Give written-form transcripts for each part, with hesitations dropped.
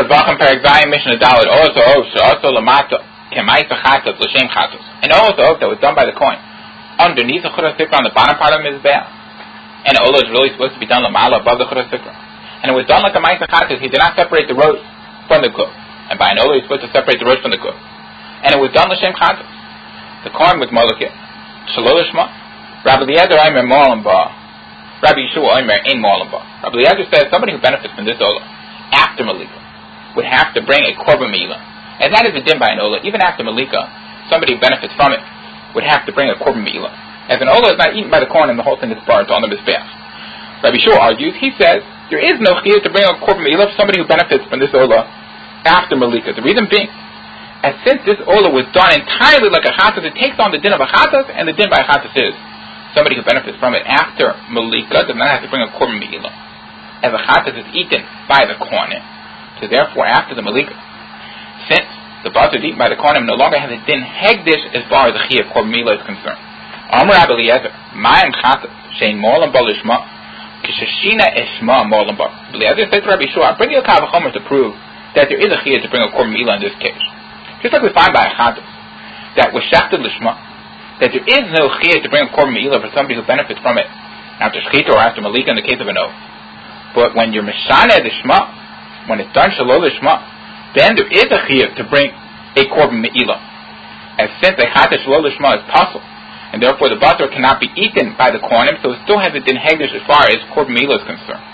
Chazvachim Perek Zayin Mishnah Dalet Oos Oos She'aso Lamato Kemaisa Chatos L'Shem Chatos. An Oos Oos that was done by the coin underneath the Chura Sikra on the bottom part of the Mizbeach, and the Ola is really supposed to be done Lamala above the Chura Sikra, and it was done like a Maisa Chatos. He did not separate the roast from the cook, and by an Ola he's supposed to separate the roast from the cook, and it was done L'Shem Chatos. The coin was Molokit Shalol Lishma. Rabbi Eliezer Aimer Molam Ba, Rabbi Yeshua Aimer Ein Molam Ba. Rabbi Eliezer says somebody who benefits from this Ola after Malika would have to bring a korban meila, and that is a din by an ola. Even after Malika, somebody who benefits from it would have to bring a korban meila, as an ola is not eaten by the corn and the whole thing is burnt on the mizbeach. Rabbi Shua argues. He says there is no chiyuv to bring a korban meila for somebody who benefits from this ola after Malika. The reason being, as since this ola was done entirely like a chatas, it takes on the din of a chatas, and the din by a chatas is somebody who benefits from it after Malika does not have to bring a korban meila, as a chatas is eaten by the kohanim. So therefore, after the Malika, since the basar eaten by the kohanim no longer has a din hegdish as far as the chiyuv korban meila is concerned. Amar Rabbi Eliezer, Mayim chatas shein molam balishma kishashina eshma molam bal. Eliezer says to Rabbi Shua, I bring you a kavachomer to prove that there is a chiyuv to bring a korban meila in this case. Just like we find by a chatas that was shachted lishma, that there is no chiyuv to bring a korban meila for somebody who benefits from it after shchita or after Malika in the case of an oath. But when you're mishana the shma, when it's done shalol lishma, then there is a chiyuv to bring a korban meila. As since a chatas shalol lishma is possible, and therefore the basar cannot be eaten by the kohanim, so it still has a din hegdish as far as korban meila is concerned.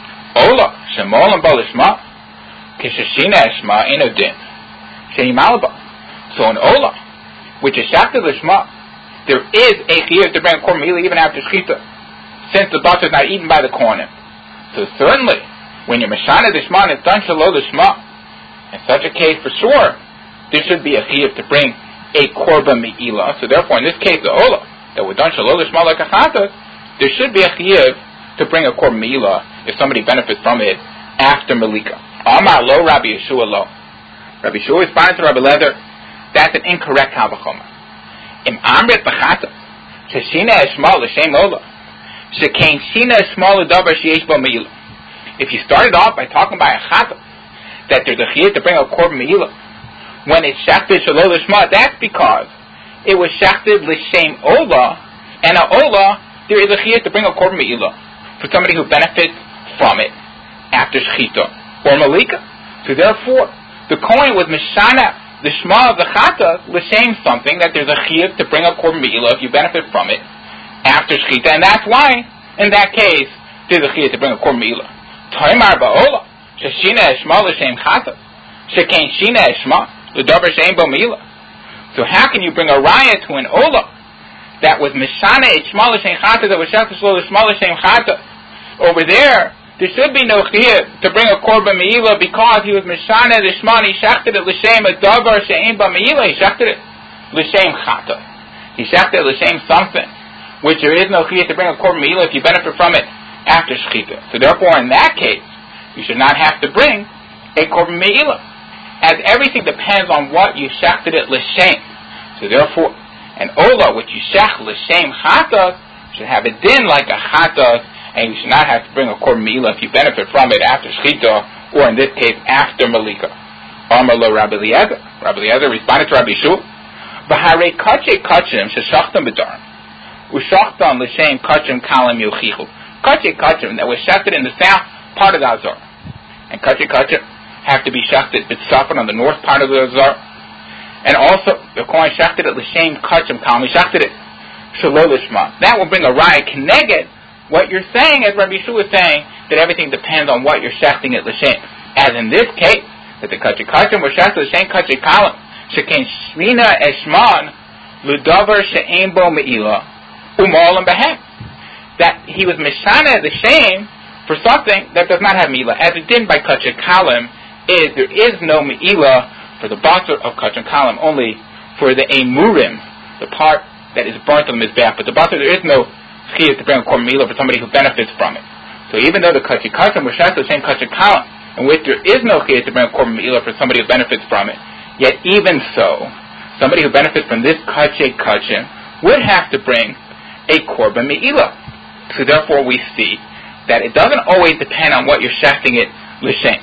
Ola shemol and balishma kishashina eshma eno din sheimalba. So an ola, which is shachted lishma, there is a chiyuv to bring a korban meila even after shchita, since the basar is not eaten by the kohanim. So certainly, when you're mashana dishma and it's done shalol lishma, in such a case, for sure, there should be a chiyuv to bring a korban meila. So therefore, in this case, the ola that was done shalol lishma like a chatas, there should be a chiyuv to bring a korban meila if somebody benefits from it after Malika. Amar lo Rabbi Yeshua lo. Rabbi Yeshua responded to Rabbi Eliezer, that's an incorrect havachomer. Im amrit b'chatas sheshina eshma l'shem ola shekain shina eshma l'davar sheyesh bo meila. If you started off by talking about a chatas, that there's a chiyuv to bring a korban meila when it's shachted shalol lishma, that's because it was shachted l'shem ola, and a ola there is a chiyuv to bring a korban meila for somebody who benefits from it after shchita or malika. So therefore, the kohen was mishana the shma of the chatas l'shem something that there's a chiyuv to bring a korban meila if you benefit from it after shchita, and that's why in that case there's a chiyuv to bring a korban meila. Toimar ba'ola sheshina eshma l'shem chatas shekain shina eshma l'davar she'ein bo meila. So how can you bring a raya to an ola that was mishana eshma l'shem chatas, that was shachtas l'shma l'shem chatas? Over there should be no chiyuv to bring a korban meila because he was mishana the shma and he shachted it l'shem a davar she'ein bo meila. He shachted it l'shem chatas. He shachted it l'shem something which there is no chiyuv to bring a korban meila if you benefit from it after shchita. So therefore, in that case, you should not have to bring a korban meila, as everything depends on what you shachted it l'shem. So therefore, an ola which you shach l'shem chatas should have a din like a chatas, and you should not have to bring a korban meila if you benefit from it after shchita, or in this case, after malika. Amar lo Rabbi Eliezer. Rabbi Eliezer responded to Rabbi Shua, B'harei kache kachim sheshachtam b'darim, u'shachtam l'shem kachim kalim yochichu. Kache kachim that was shachted in the south part of the Azar, and kache kachim have to be shachted b'tzafon on the north part of the Azar, and also the kohen shachted it l'shem kachim kalim, he shachted it shalol lishma. That will bring a raya keneged what you're saying, as Rabbi Yeshua is saying, that everything depends on what you're shachting it l'shem. As in this case, that the kache kachim were shachted l'shem kache kalim shekain shmina eshman l'davar she'ein bo meila u'molam behem, that he was mishana the shame for something that does not have meila. As it did by kache kalim, is there is no meila for the basar of kache kalim, only for the emurim, the part that is burnt on the mizbeach. But the basar, there is no chiyuv to bring a korban meila for somebody who benefits from it. So even though the kache kachim was shachted the same kache kalim, in which there is no chiyuv to bring a korban meila for somebody who benefits from it, yet even so, somebody who benefits from this kache kachim would have to bring a korban meila. So therefore we see that it doesn't always depend on what you're shachting it l'shem.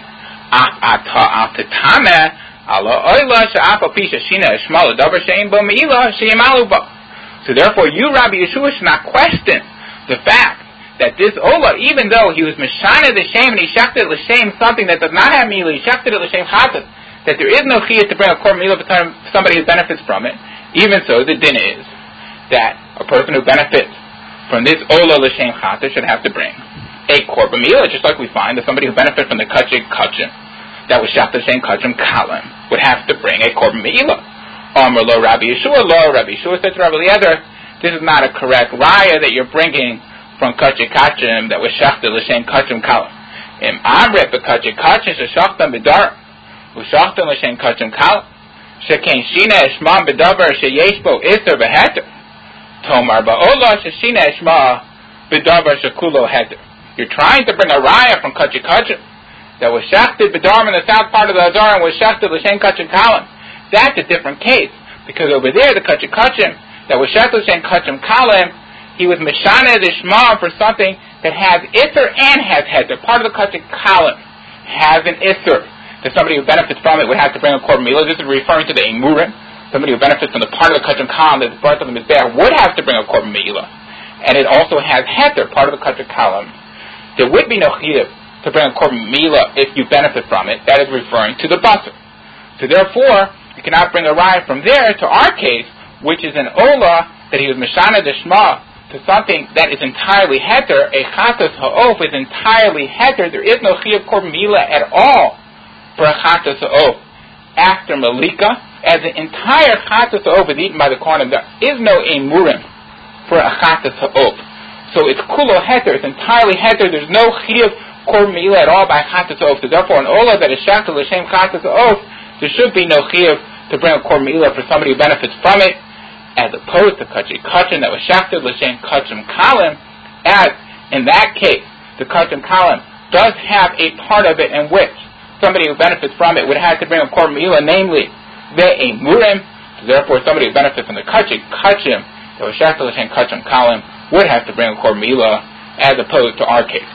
So therefore, you, Rabbi Yeshua, should not question the fact that this Ola, even though he was Meshana the Shem and he shechted l'shem something that does not have Mila, he shechted l'shem chatas, that there is no chiyah to bring a korban Mila for somebody who benefits from it. Even so, the din is that a person who benefits from this Ola l'shem chatas should have to bring a korban Mila, just like we find that somebody who benefits from the kachim that was shechted l'shem kachim kalim would have to bring a korban Mila. Amar lo Rabbi Yeshua, Rabbi Yeshua said to Rabbi Eliezer, this is not a correct raya that you're bringing from kachim that was shechted l'shem kachim kalim. Im amret b'kachim sheshachtam b'dar u'shachtam l'shem kachim kalim sheken shina eshma b'davar sheyesh bo iser v'heter tomar ba'ola sheshina eshma b'davar shekulo heter. You're trying to bring a raya from kachim that was shechted b'dar in the south part of the Hadar and was shechted l'shem kachim kalim. That's a different case, because over there, the kachim that was shechted l'shem kachim kalim, he was meshana the shema for something that has isser and has heter. Part of the kachim kalim has an isser. That somebody who benefits from it would have to bring a korban milah. This is referring to the emurim. Somebody who benefits from the part of the kachim kalim that's brought to the mizbeach would have to bring a korban milah. And it also has heter, part of the kachim kalim. There would be no chiyuv to bring a korban milah if you benefit from it. That is referring to the basar. So therefore, you cannot bring a raya from there to our case, which is an ola that he was meshana the shema to something that is entirely heter. A chatas ha'of is entirely heter. There is no chiyuv korban milah at all for a chatas ha'of. After malika, as the entire chatas ha'of is eaten by the kohanim, there is no emurim for a chatas ha'of. So it's kulo heter. It's entirely heter. There's no chiyuv korban milah at all by chatas ha'of. So therefore, an ola that is shechted l'shem chatas ha'of, there should be no chiyuv to bring a korban milah for somebody who benefits from it, as opposed to kachim that was shechted l'shem kachim kalim, as in that case, the kachim kalim does have a part of it in which somebody who benefits from it would have to bring a korban milah, namely the emurim. So therefore, somebody who benefits from the kachim that was shechted l'shem kachim kalim would have to bring a korban milah, as opposed to our case.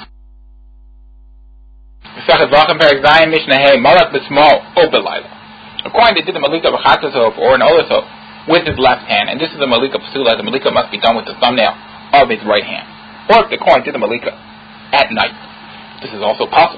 According to the malika of a chatasov or an olasov with his left hand, and this is the malika psula, the malika must be done with the thumbnail of his right hand. Or if the coin did the malika at night, this is also possible,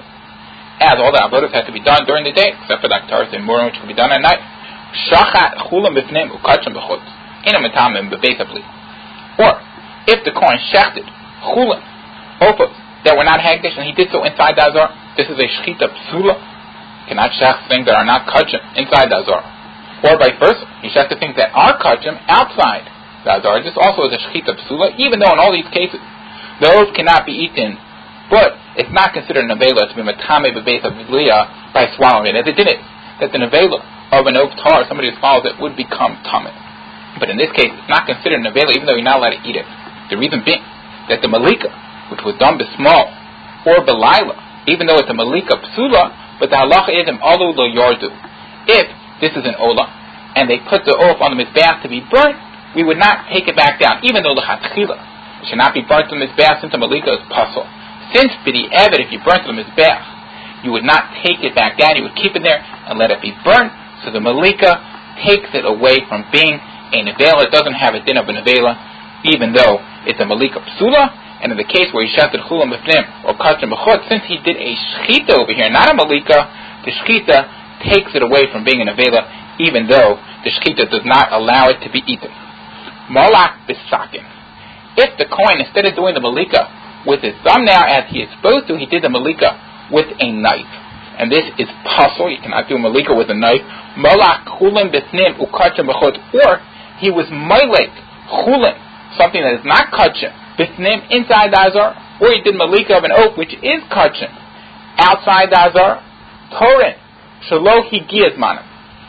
as all the avodas have to be done during the day, except for the aktaras and murim, which can be done at night. Shachat chulam b'fnim ukachim b'chutz inam etamim b'beisabli. Or if the coin shechted chulam opos that were not hagdish and he did so inside the azar, this is a shchita psula. Cannot shech things that are not kachim inside the azar. Or vice versa, he shechted things that are kachim outside the azar. This also is a shechita psula, even though in all these cases, those cannot be eaten, but it's not considered an nevela to be matame b'beis avliya by swallowing it, as it did it, that the nevela of an oak tar, somebody who swallows it, would become tamid. But in this case, it's not considered a nevela, even though you're not allowed to eat it. The reason being that the malika, which was done b'small, or b'layla, even though it's a malika psula, but the halacha is alu lo yardu. If this is an ola, and they put the oaf on the mizbeach to be burnt, we would not take it back down, even though l'chatchila it should not be burnt to the mizbeach since the malika is pasul. Since b'di evet, if you burnt to the mizbeach, you would not take it back down. You would keep it there and let it be burnt. So the malika takes it away from being a nevela. It doesn't have a din of a nevela, even though it's a malika psula. And in the case where he shechted chulam b'fnim or kachim b'chutz, since he did a shchita over here, not a malika, the shchita takes it away from being an avela, even though the shchita does not allow it to be eaten. Malak b'sakin. If the coin, instead of doing the malika with his thumbnail as he is supposed to, he did the malika with a knife. And this is pasul. You cannot do malika with a knife. Malak chulam b'fnim ukachim b'chutz. Or he was mailek chulam, something that is not kachim, b'fnim inside the azar, or he did malika of an oak, which is kachim, outside the azar, torin, shalo higiyaz manim.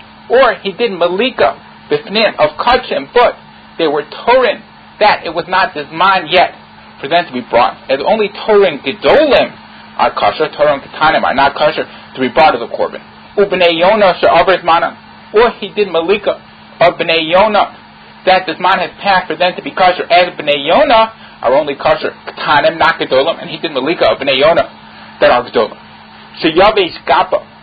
Or he did malika b'fnim of kachim, but they were torin, that it was not zman yet for them to be brought. As only torin gedolim are kosher, torin ketanim are not kosher to be brought as a korban. Ubnei Yonah she'aver zmanam. Or he did malika of bnei Yonah, that the zman has passed for them to be kosher, as bnei Yonah are only kosher ketanim, not gedolim, and he did malika of bnei Yonah that are gedolim. Sheyavesh gapa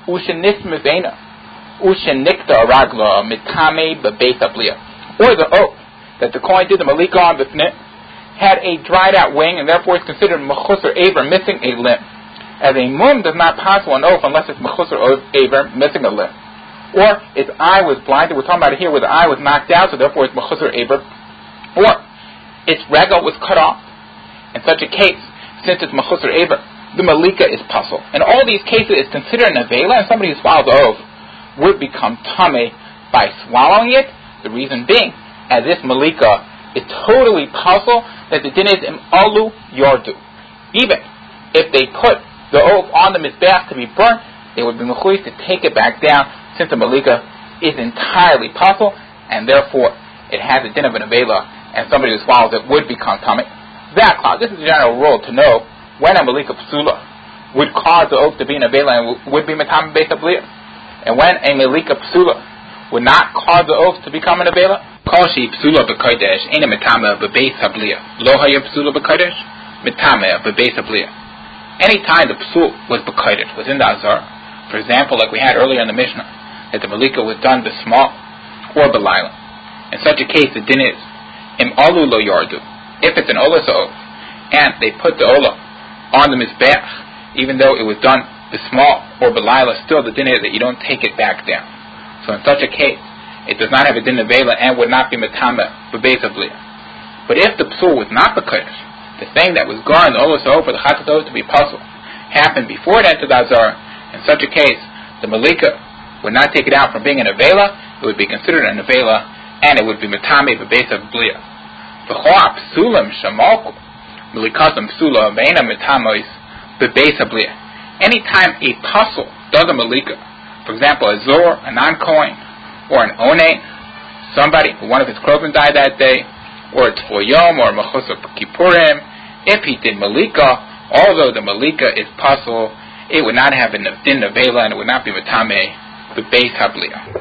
Ushenis mivena, ushenikta ragla mitame bebeis hablia. Or the oath that the Kohen did the malika on bifnit had a dried out wing and therefore is considered mechusar aver, missing a limb. As a mum does not pass an oath unless it's mechusar aver, missing a limb. Or its eye was blinded. We're talking about it here where the eye was knocked out, so therefore it's mechusar aver. Or its regal was cut off. In such a case, since it's mechusar aver, the malika is pasul. In all these cases, it's considered an avela, and somebody who swallows the oath would become tameh by swallowing it. The reason being, as this malika is totally pasul, that the din is im alu yardu. Even if they put the oath on the mizbeach to be burnt, they would be mechuyev to take it back down, since the malika is entirely pasul, and therefore it has a din of an avela, and somebody who swallows it would become tameh. This is a general rule to know when a malika psula would cause the oath to be an avela and would be matame beis habliya, and when a malika psula would not cause the oath to become an avela. Kol she psula b'kodesh ain't a matame beis habliya. Lo haya psula b'kodesh matame beis habliya. Any time the psul was b'kodesh, was in the azar, for example, like we had earlier in the Mishnah, that the malika was done b'smal or b'layla. In such a case, the din is im alu lo yardu. If it's an olas oath and they put the olah on the mizbeach, even though it was done b'smal or b'layla, still the din is that you don't take it back down. So in such a case, it does not have a din of vela and would not be matame bebeis habliya. But if the psul was not b'kodesh, the thing that was gone, the olas oath for the chatat oath to be pasul, happened before it entered the azar, in such a case, the malika would not take it out from being an avela, it would be considered an avela, and it would be matame bebeis habliya. V'choa psulim shamalku malikasam psula ve'ena mitamois bebeis habliya. Anytime a pasul does a malika, for example, a zor, a non-kohen, or an onen, somebody who one of his children died that day, or a tvoyom, or a mechusar kippurim, if he did malika, although the malika is pasul, it would not have a din avela and it would not be matame bebeis habliya.